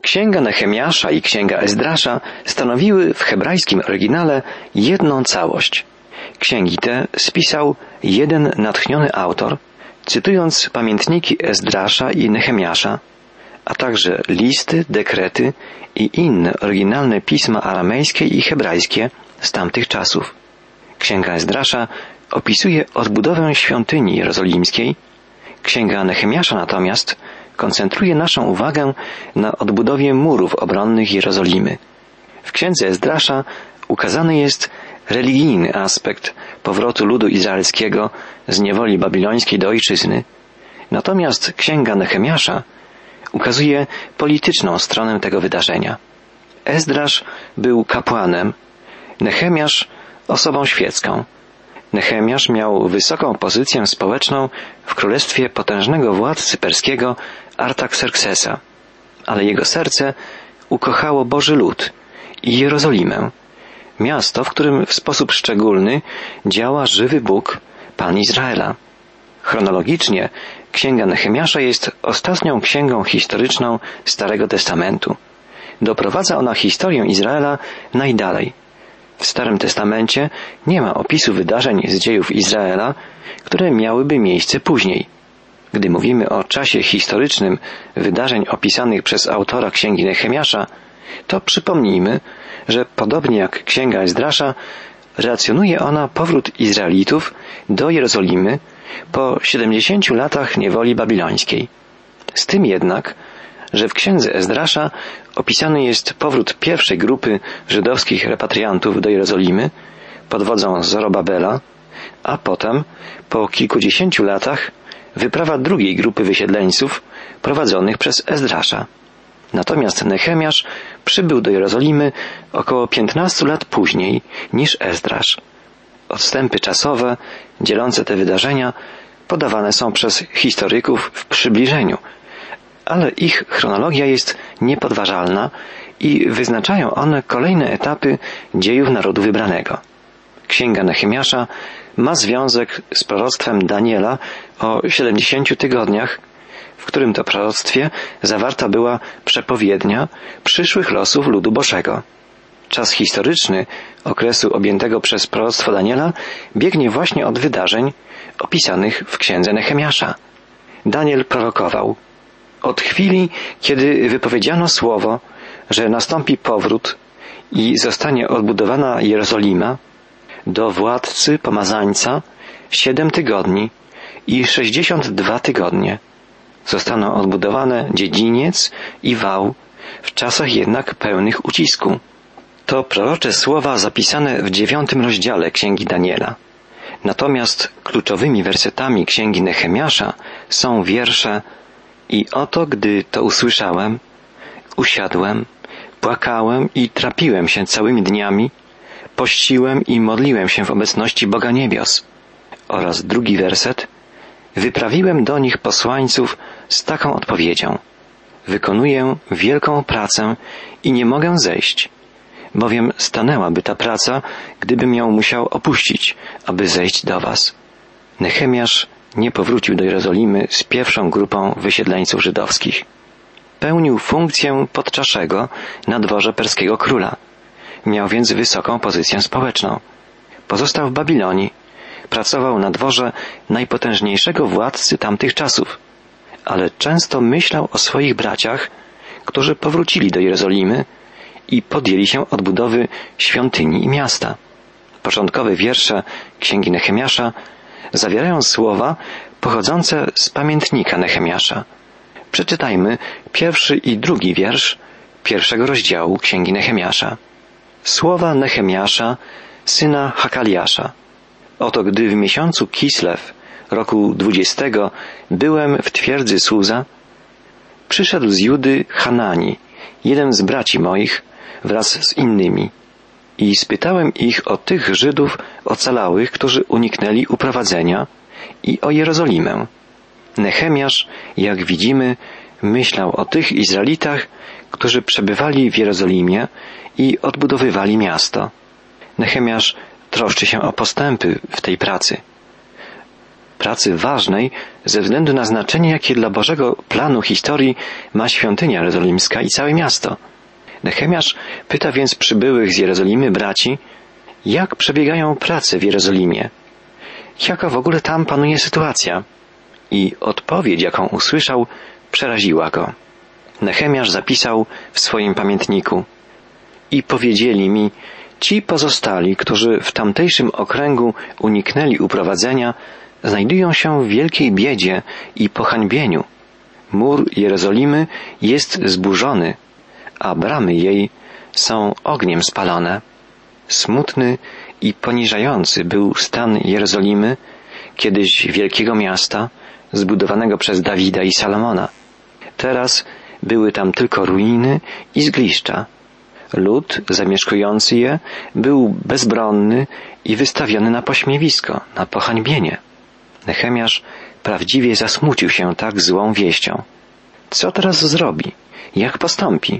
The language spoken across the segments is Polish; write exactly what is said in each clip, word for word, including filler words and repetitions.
Księga Nehemiasza i księga Ezdrasza stanowiły w hebrajskim oryginale jedną całość. Księgi te spisał jeden natchniony autor, cytując pamiętniki Ezdrasza i Nehemiasza, a także listy, dekrety i inne oryginalne pisma aramejskie i hebrajskie z tamtych czasów. Księga Ezdrasza opisuje odbudowę świątyni jerozolimskiej, księga Nehemiasza natomiast koncentruje naszą uwagę na odbudowie murów obronnych Jerozolimy. W księdze Ezdrasza ukazany jest religijny aspekt powrotu ludu izraelskiego z niewoli babilońskiej do ojczyzny, natomiast księga Nehemiasza ukazuje polityczną stronę tego wydarzenia. Ezdrasz był kapłanem, Nehemiasz osobą świecką. Nehemiasz miał wysoką pozycję społeczną w królestwie potężnego władcy perskiego Artaxerxesa, ale jego serce ukochało Boży lud i Jerozolimę, miasto, w którym w sposób szczególny działa żywy Bóg, Pan Izraela. Chronologicznie księga Nehemiasza jest ostatnią księgą historyczną Starego Testamentu. Doprowadza ona historię Izraela najdalej. W Starym Testamencie nie ma opisu wydarzeń z dziejów Izraela, które miałyby miejsce później. Gdy mówimy o czasie historycznym wydarzeń opisanych przez autora księgi Nehemiasza, to przypomnijmy, że podobnie jak księga Ezdrasza, relacjonuje ona powrót Izraelitów do Jerozolimy po siedemdziesięciu latach niewoli babilońskiej. Z tym jednak, że w księdze Ezdrasza opisany jest powrót pierwszej grupy żydowskich repatriantów do Jerozolimy pod wodzą Zorobabela, a potem, po kilkudziesięciu latach, wyprawa drugiej grupy wysiedleńców prowadzonych przez Ezdrasza. Natomiast Nehemiasz przybył do Jerozolimy około piętnastu lat później niż Ezdrasz. Odstępy czasowe dzielące te wydarzenia podawane są przez historyków w przybliżeniu, ale ich chronologia jest niepodważalna i wyznaczają one kolejne etapy dziejów narodu wybranego. Księga Nehemiasza ma związek z proroctwem Daniela o siedemdziesięciu tygodniach, w którym to proroctwie zawarta była przepowiednia przyszłych losów ludu Bożego. Czas historyczny okresu objętego przez proroctwo Daniela biegnie właśnie od wydarzeń opisanych w księdze Nehemiasza. Daniel prorokował: od chwili, kiedy wypowiedziano słowo, że nastąpi powrót i zostanie odbudowana Jerozolima, do władcy pomazańca siedem tygodni i sześćdziesiąt dwa tygodnie. Zostaną odbudowane dziedziniec i wał, w czasach jednak pełnych ucisku. To prorocze słowa zapisane w dziewiątym rozdziale Księgi Daniela. Natomiast kluczowymi wersetami Księgi Nehemiasza są wiersze: i oto, gdy to usłyszałem, usiadłem, płakałem i trapiłem się całymi dniami, pościłem i modliłem się w obecności Boga niebios. Oraz drugi werset: wyprawiłem do nich posłańców z taką odpowiedzią: wykonuję wielką pracę i nie mogę zejść, bowiem stanęłaby ta praca, gdybym ją musiał opuścić, aby zejść do was. Nehemiasz nie powrócił do Jerozolimy z pierwszą grupą wysiedleńców żydowskich. Pełnił funkcję podczaszego na dworze perskiego króla. Miał więc wysoką pozycję społeczną. Pozostał w Babilonii. Pracował na dworze najpotężniejszego władcy tamtych czasów. Ale często myślał o swoich braciach, którzy powrócili do Jerozolimy i podjęli się odbudowy świątyni i miasta. Początkowe wiersze Księgi Nehemiasza zawierają słowa pochodzące z pamiętnika Nehemiasza. Przeczytajmy pierwszy i drugi wiersz pierwszego rozdziału Księgi Nehemiasza. Słowa Nehemiasza, syna Hakaliasza. Oto gdy w miesiącu Kislew, roku dwudziestego, byłem w twierdzy Suza, przyszedł z Judy Hanani, jeden z braci moich, wraz z innymi. I spytałem ich o tych Żydów ocalałych, którzy uniknęli uprowadzenia, i o Jerozolimę. Nehemiasz, jak widzimy, myślał o tych Izraelitach, którzy przebywali w Jerozolimie i odbudowywali miasto. Nehemiasz troszczy się o postępy w tej pracy. pracy ważnej ze względu na znaczenie, jakie dla Bożego planu historii ma świątynia jerozolimska i całe miasto. Nehemiasz pyta więc przybyłych z Jerozolimy braci, jak przebiegają prace w Jerozolimie, jaka w ogóle tam panuje sytuacja. I odpowiedź, jaką usłyszał, przeraziła go. Nehemiasz zapisał w swoim pamiętniku: i powiedzieli mi ci pozostali, którzy w tamtejszym okręgu uniknęli uprowadzenia, znajdują się w wielkiej biedzie i pohańbieniu. Mur Jerozolimy jest zburzony, a bramy jej są ogniem spalone. Smutny i poniżający był stan Jerozolimy, kiedyś wielkiego miasta, zbudowanego przez Dawida i Salomona. Teraz były tam tylko ruiny i zgliszcza. Lud zamieszkujący je był bezbronny i wystawiony na pośmiewisko, na pohańbienie. Nehemiasz prawdziwie zasmucił się tak złą wieścią. Co teraz zrobi? Jak postąpi?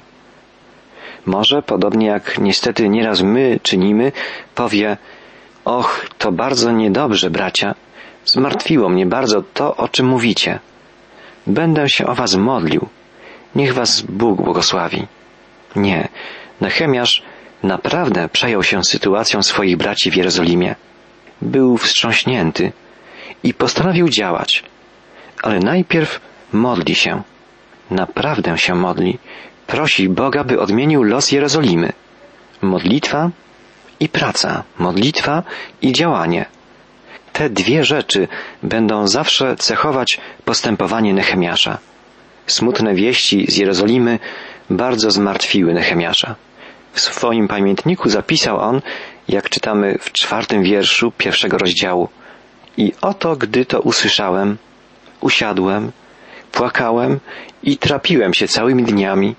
Może, podobnie jak niestety nieraz my czynimy, powie: och, to bardzo niedobrze, bracia, zmartwiło mnie bardzo to, o czym mówicie. Będę się o was modlił. Niech was Bóg błogosławi. Nie, Nehemiasz naprawdę przejął się sytuacją swoich braci w Jerozolimie. Był wstrząśnięty i postanowił działać. Ale najpierw modli się. Naprawdę się modli. Prosi Boga, by odmienił los Jerozolimy. Modlitwa i praca. Modlitwa i działanie. Te dwie rzeczy będą zawsze cechować postępowanie Nehemiasza. Smutne wieści z Jerozolimy bardzo zmartwiły Nehemiasza. W swoim pamiętniku zapisał on, jak czytamy w czwartym wierszu pierwszego rozdziału: i oto, gdy to usłyszałem, usiadłem, płakałem i trapiłem się całymi dniami.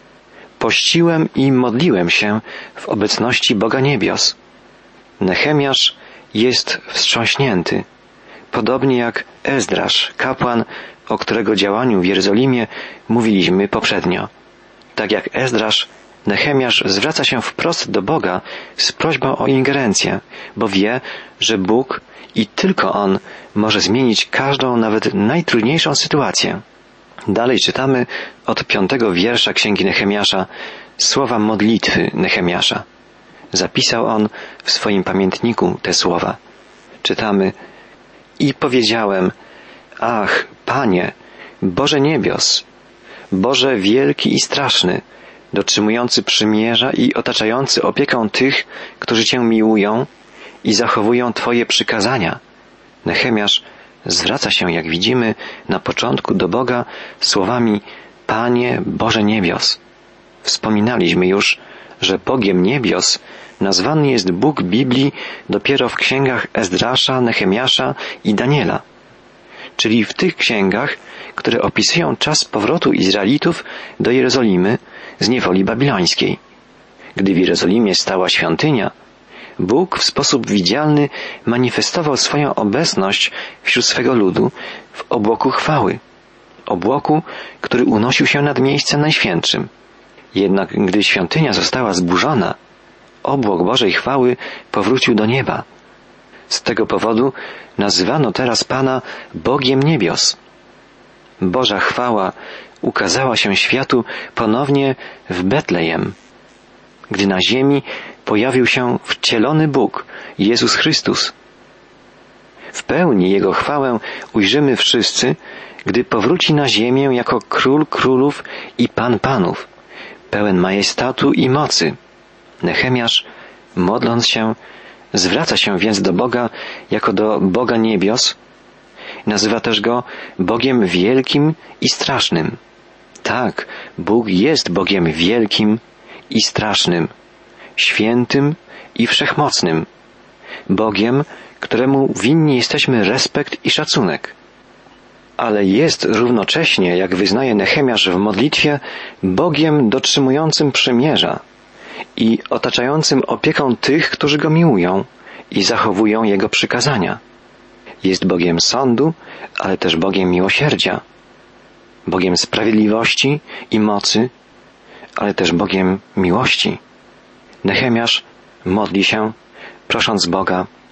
Pościłem i modliłem się w obecności Boga niebios. Nehemiasz jest wstrząśnięty, podobnie jak Ezdrasz, kapłan, o którego działaniu w Jerozolimie mówiliśmy poprzednio. Tak jak Ezdrasz, Nehemiasz zwraca się wprost do Boga z prośbą o ingerencję, bo wie, że Bóg i tylko On może zmienić każdą, nawet najtrudniejszą sytuację. Dalej czytamy od piątego wiersza Księgi Nehemiasza słowa modlitwy Nehemiasza. Zapisał on w swoim pamiętniku te słowa. Czytamy: i powiedziałem: ach, Panie, Boże niebios, Boże wielki i straszny, dotrzymujący przymierza i otaczający opieką tych, którzy Cię miłują i zachowują Twoje przykazania. Nehemiasz zwraca się, jak widzimy, na początku do Boga słowami: Panie Boże niebios. Wspominaliśmy już, że Bogiem niebios nazwany jest Bóg Biblii dopiero w księgach Ezdrasza, Nehemiasza i Daniela, czyli w tych księgach, które opisują czas powrotu Izraelitów do Jerozolimy z niewoli babilońskiej. Gdy w Jerozolimie stała świątynia, Bóg w sposób widzialny manifestował swoją obecność wśród swego ludu w obłoku chwały, obłoku, który unosił się nad miejscem najświętszym. Jednak gdy świątynia została zburzona, obłok Bożej chwały powrócił do nieba. Z tego powodu nazywano teraz Pana Bogiem niebios. Boża chwała ukazała się światu ponownie w Betlejem, gdy na ziemi pojawił się wcielony Bóg, Jezus Chrystus. W pełni Jego chwałę ujrzymy wszyscy, gdy powróci na ziemię jako Król Królów i Pan Panów, pełen majestatu i mocy. Nehemiasz, modląc się, zwraca się więc do Boga jako do Boga niebios. Nazywa też Go Bogiem wielkim i strasznym. Tak, Bóg jest Bogiem wielkim i strasznym, świętym i wszechmocnym, Bogiem, któremu winni jesteśmy respekt i szacunek. Ale jest równocześnie, jak wyznaje Nehemiasz w modlitwie, Bogiem dotrzymującym przymierza i otaczającym opieką tych, którzy Go miłują i zachowują Jego przykazania. Jest Bogiem sądu, ale też Bogiem miłosierdzia, Bogiem sprawiedliwości i mocy, ale też Bogiem miłości. Nehemiasz modli się, prosząc Boga: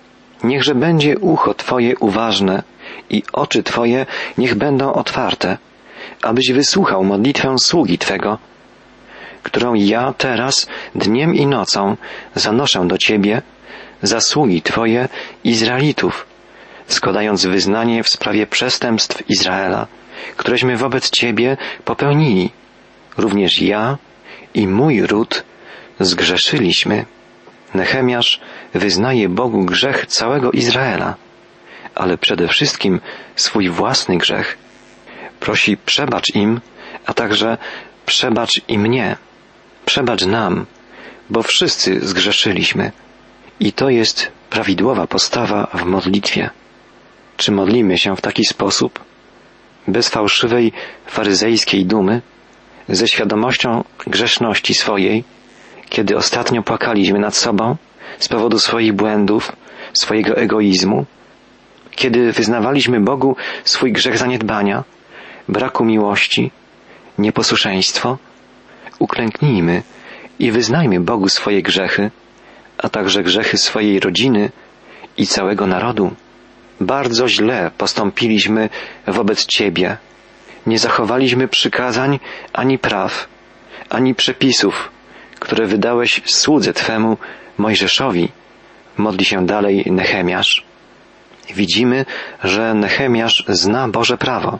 niechże będzie ucho Twoje uważne i oczy Twoje niech będą otwarte, abyś wysłuchał modlitwę sługi Twego, którą ja teraz dniem i nocą zanoszę do Ciebie, zasługi Twoje Izraelitów, składając wyznanie w sprawie przestępstw Izraela, któreśmy wobec Ciebie popełnili. Również ja i mój ród zgrzeszyliśmy. Nehemiasz wyznaje Bogu grzech całego Izraela, ale przede wszystkim swój własny grzech. Prosi: przebacz im, a także przebacz i mnie. Przebacz nam, bo wszyscy zgrzeszyliśmy. I to jest prawidłowa postawa w modlitwie. Czy modlimy się w taki sposób? Bez fałszywej, faryzejskiej dumy? Ze świadomością grzeszności swojej, kiedy ostatnio płakaliśmy nad sobą z powodu swoich błędów, swojego egoizmu? Kiedy wyznawaliśmy Bogu swój grzech zaniedbania, braku miłości, nieposłuszeństwo? Uklęknijmy i wyznajmy Bogu swoje grzechy, a także grzechy swojej rodziny i całego narodu. Bardzo źle postąpiliśmy wobec Ciebie. Nie zachowaliśmy przykazań ani praw, ani przepisów, które wydałeś słudze Twemu Mojżeszowi. Modli się dalej Nehemiasz. Widzimy, że Nehemiasz zna Boże prawo.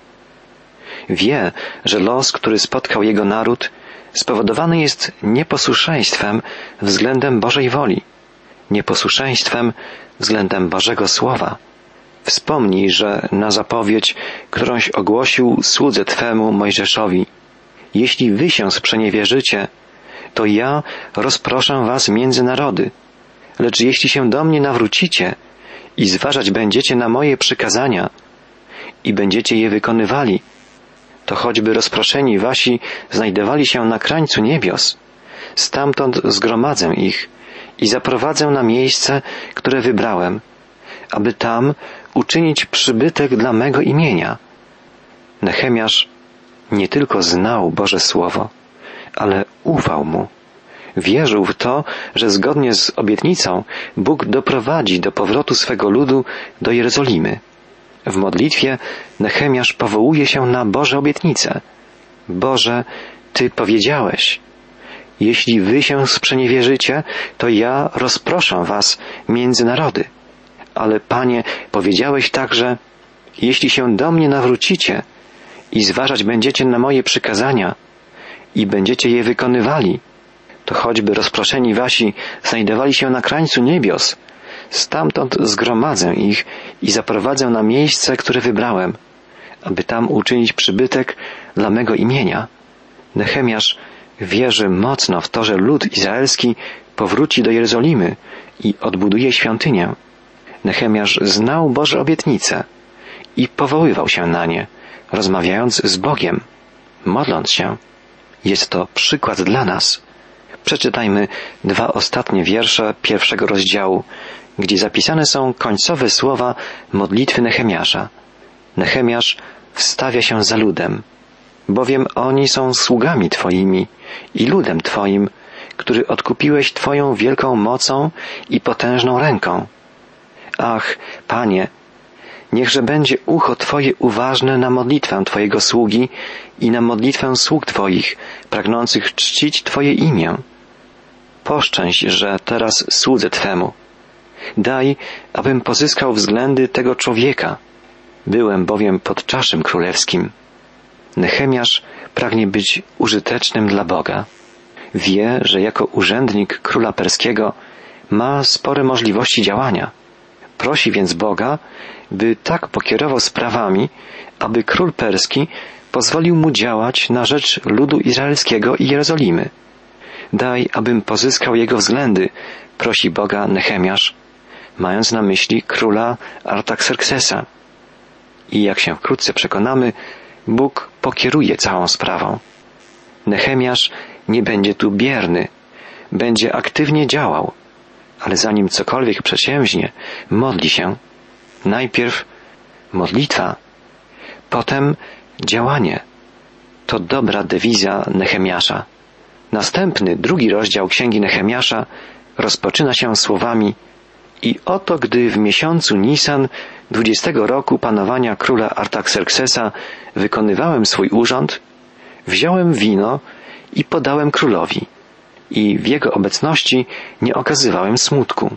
Wie, że los, który spotkał jego naród, spowodowany jest nieposłuszeństwem względem Bożej woli, nieposłuszeństwem względem Bożego Słowa. Wspomnij, że na zapowiedź, którąś ogłosił słudze Twemu Mojżeszowi: jeśli wy się sprzeniewierzycie, to ja rozproszę was między narody, lecz jeśli się do mnie nawrócicie i zważać będziecie na moje przykazania i będziecie je wykonywali, to choćby rozproszeni wasi znajdowali się na krańcu niebios, stamtąd zgromadzę ich i zaprowadzę na miejsce, które wybrałem, aby tam uczynić przybytek dla mego imienia. Nehemiasz nie tylko znał Boże Słowo, ale ufał mu. Wierzył w to, że zgodnie z obietnicą Bóg doprowadzi do powrotu swego ludu do Jerozolimy. W modlitwie Nehemiasz powołuje się na Boże obietnice. Boże, Ty powiedziałeś: jeśli wy się sprzeniewierzycie, to ja rozproszę was między narody. Ale Panie, powiedziałeś także: jeśli się do mnie nawrócicie i zważać będziecie na moje przykazania i będziecie je wykonywali, to choćby rozproszeni wasi znajdowali się na krańcu niebios, stamtąd zgromadzę ich i zaprowadzę na miejsce, które wybrałem, aby tam uczynić przybytek dla mego imienia. Nehemiasz wierzy mocno w to, że lud izraelski powróci do Jerozolimy i odbuduje świątynię. Nehemiasz znał Boże obietnice i powoływał się na nie, rozmawiając z Bogiem, modląc się. Jest to przykład dla nas. Przeczytajmy dwa ostatnie wiersze pierwszego rozdziału, gdzie zapisane są końcowe słowa modlitwy Nehemiasza. Nehemiasz wstawia się za ludem, bowiem oni są sługami Twoimi i ludem Twoim, który odkupiłeś Twoją wielką mocą i potężną ręką. Ach, Panie, niechże będzie ucho Twoje uważne na modlitwę Twojego sługi i na modlitwę sług Twoich, pragnących czcić Twoje imię. Poszczęść, że teraz słudzę Twemu. Daj, abym pozyskał względy tego człowieka. Byłem bowiem pod czaszem królewskim. Nehemiasz pragnie być użytecznym dla Boga. Wie, że jako urzędnik króla perskiego ma spore możliwości działania. Prosi więc Boga, by tak pokierował sprawami, aby król perski pozwolił mu działać na rzecz ludu izraelskiego i Jerozolimy. Daj, abym pozyskał jego względy, prosi Boga Nehemiasz, mając na myśli króla Artaxerxesa. I jak się wkrótce przekonamy, Bóg pokieruje całą sprawą. Nehemiasz nie będzie tu bierny, będzie aktywnie działał, ale zanim cokolwiek przedsięwzięcie, modli się. Najpierw modlitwa, potem działanie. To dobra dewiza Nehemiasza. Następny, drugi rozdział Księgi Nehemiasza rozpoczyna się słowami: I oto gdy w miesiącu Nisan dwudziestego roku panowania króla Artaxerxesa wykonywałem swój urząd, wziąłem wino i podałem królowi i w jego obecności nie okazywałem smutku.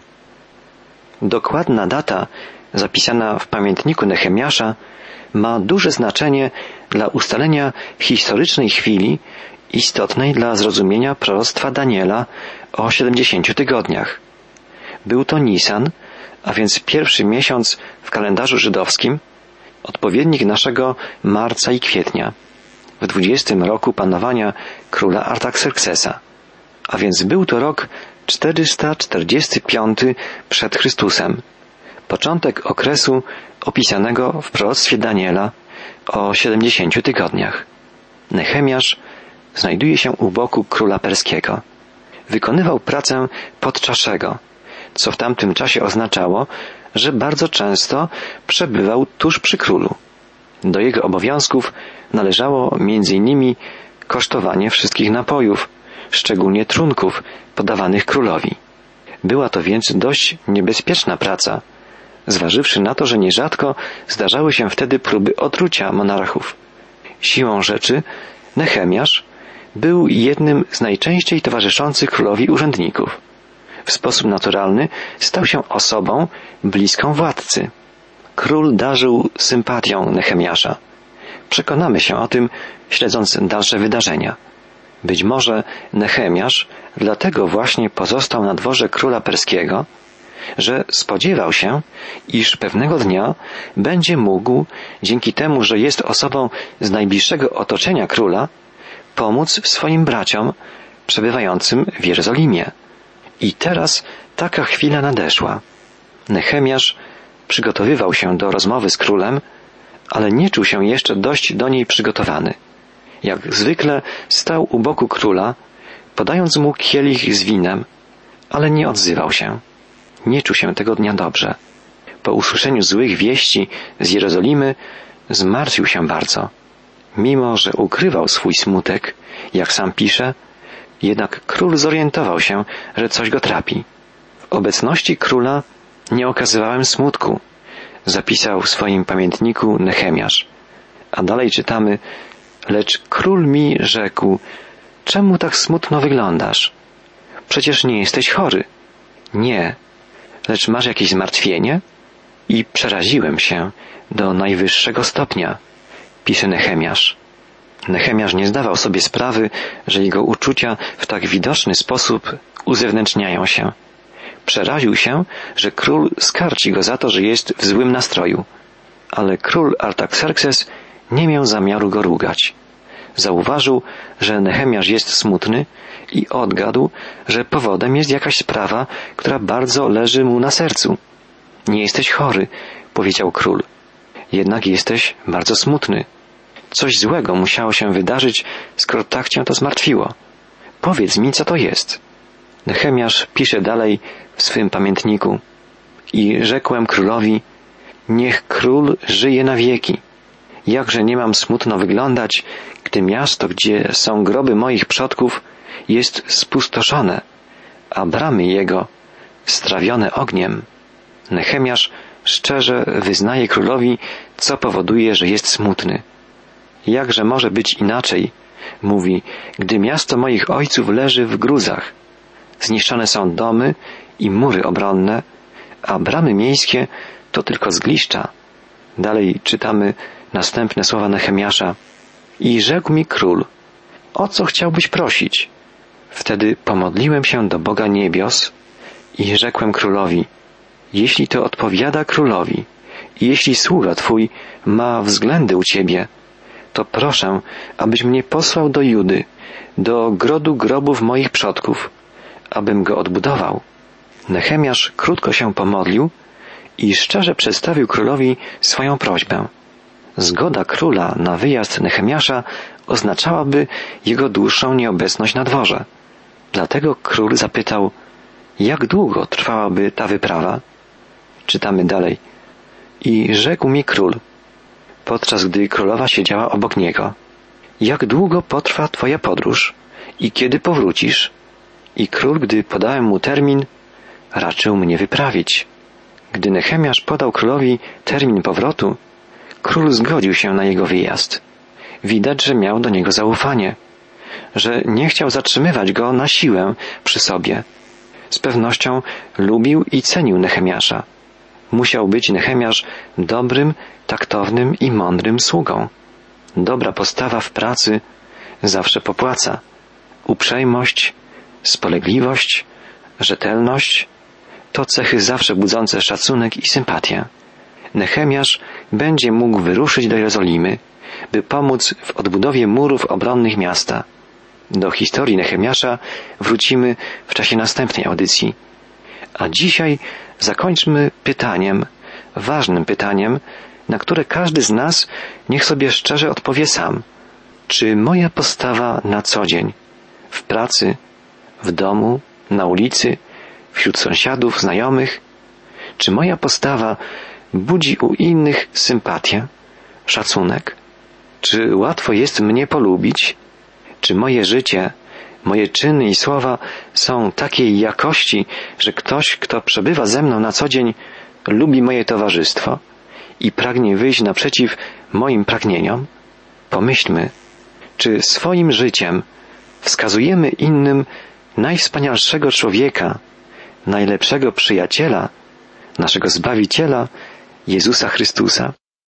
Dokładna data zapisana w pamiętniku Nehemiasza ma duże znaczenie dla ustalenia historycznej chwili istotnej dla zrozumienia proroctwa Daniela o siedemdziesięciu tygodniach. Był to Nisan, a więc pierwszy miesiąc w kalendarzu żydowskim, odpowiednik naszego marca i kwietnia, w dwudziestym roku panowania króla Artaxerxesa, a więc był to rok czterysta czterdziesty piąty przed Chrystusem, początek okresu opisanego w proroctwie Daniela o siedemdziesięciu tygodniach. Nehemiasz znajduje się u boku króla perskiego. Wykonywał pracę podczaszego, co w tamtym czasie oznaczało, że bardzo często przebywał tuż przy królu. Do jego obowiązków należało między innymi kosztowanie wszystkich napojów, szczególnie trunków podawanych królowi. Była to więc dość niebezpieczna praca, zważywszy na to, że nierzadko zdarzały się wtedy próby otrucia monarchów. Siłą rzeczy Nehemiasz był jednym z najczęściej towarzyszących królowi urzędników. W sposób naturalny stał się osobą bliską władcy. Król darzył sympatią Nehemiasza. Przekonamy się o tym, śledząc dalsze wydarzenia. Być może Nehemiasz dlatego właśnie pozostał na dworze króla perskiego, że spodziewał się, iż pewnego dnia będzie mógł, dzięki temu, że jest osobą z najbliższego otoczenia króla, pomóc swoim braciom przebywającym w Jerozolimie. I teraz taka chwila nadeszła. Nehemiasz przygotowywał się do rozmowy z królem, ale nie czuł się jeszcze dość do niej przygotowany. Jak zwykle stał u boku króla, podając mu kielich z winem, ale nie odzywał się. Nie czuł się tego dnia dobrze. Po usłyszeniu złych wieści z Jerozolimy zmartwił się bardzo. Mimo że ukrywał swój smutek, jak sam pisze, jednak król zorientował się, że coś go trapi. W obecności króla nie okazywałem smutku, zapisał w swoim pamiętniku Nehemiasz. A dalej czytamy, lecz król mi rzekł, czemu tak smutno wyglądasz? Przecież nie jesteś chory. Nie, lecz masz jakieś zmartwienie? I przeraziłem się do najwyższego stopnia, pisze Nehemiasz. Nehemiasz nie zdawał sobie sprawy, że jego uczucia w tak widoczny sposób uzewnętrzniają się. Przeraził się, że król skarci go za to, że jest w złym nastroju. Ale król Artaxerxes nie miał zamiaru go rugać. Zauważył, że Nehemiasz jest smutny i odgadł, że powodem jest jakaś sprawa, która bardzo leży mu na sercu. Nie jesteś chory, powiedział król. Jednak jesteś bardzo smutny. Coś złego musiało się wydarzyć, skoro tak cię to zmartwiło. Powiedz mi, co to jest. Nehemiasz pisze dalej w swym pamiętniku. I rzekłem królowi, niech król żyje na wieki. Jakże nie mam smutno wyglądać, gdy miasto, gdzie są groby moich przodków, jest spustoszone, a bramy jego strawione ogniem. Nehemiasz szczerze wyznaje królowi, co powoduje, że jest smutny. Jakże może być inaczej, mówi, gdy miasto moich ojców leży w gruzach. Zniszczone są domy i mury obronne, a bramy miejskie to tylko zgliszcza. Dalej czytamy następne słowa Nehemiasza. I rzekł mi król, o co chciałbyś prosić? Wtedy pomodliłem się do Boga niebios i rzekłem królowi, jeśli to odpowiada królowi i jeśli sługa twój ma względy u ciebie, to proszę, abyś mnie posłał do Judy, do grodu grobów moich przodków, abym go odbudował. Nehemiasz krótko się pomodlił i szczerze przedstawił królowi swoją prośbę. Zgoda króla na wyjazd Nehemiasza oznaczałaby jego dłuższą nieobecność na dworze. Dlatego król zapytał, jak długo trwałaby ta wyprawa? Czytamy dalej. I rzekł mi król, podczas gdy królowa siedziała obok niego, jak długo potrwa twoja podróż i kiedy powrócisz? I król, gdy podałem mu termin, raczył mnie wyprawić. Gdy Nehemiasz podał królowi termin powrotu, król zgodził się na jego wyjazd. Widać, że miał do niego zaufanie, że nie chciał zatrzymywać go na siłę przy sobie. Z pewnością lubił i cenił Nehemiasza. Musiał być Nehemiasz dobrym, taktownym i mądrym sługą. Dobra postawa w pracy zawsze popłaca. Uprzejmość, spolegliwość, rzetelność to cechy zawsze budzące szacunek i sympatię. Nehemiasz będzie mógł wyruszyć do Jerozolimy, by pomóc w odbudowie murów obronnych miasta. Do historii Nehemiasza wrócimy w czasie następnej audycji. A dzisiaj zakończmy pytaniem, ważnym pytaniem, na które każdy z nas niech sobie szczerze odpowie sam. Czy moja postawa na co dzień, w pracy, w domu, na ulicy, wśród sąsiadów, znajomych, czy moja postawa budzi u innych sympatię, szacunek? Czy łatwo jest mnie polubić? Czy moje życie, moje czyny i słowa są takiej jakości, że ktoś, kto przebywa ze mną na co dzień, lubi moje towarzystwo i pragnie wyjść naprzeciw moim pragnieniom? Pomyślmy, czy swoim życiem wskazujemy innym najwspanialszego człowieka, najlepszego przyjaciela, naszego Zbawiciela, Jezusa Chrystusa.